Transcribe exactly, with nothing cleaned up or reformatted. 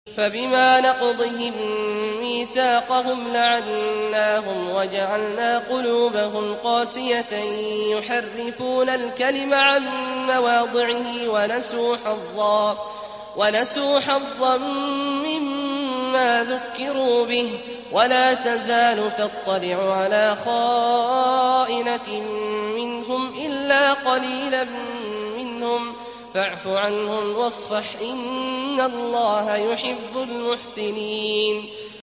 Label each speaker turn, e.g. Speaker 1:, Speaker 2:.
Speaker 1: فبما نقضهم ميثاقهم لعناهم وجعلنا قلوبهم قاسية يحرفون الكلم عن مواضعه ونسوا حظا ونسوا حظا مما ذكروا به ولا تزال تطلع على خائنة منهم إلا قليلا منهم فاعف عنهم واصفح إن الله يحب المحسنين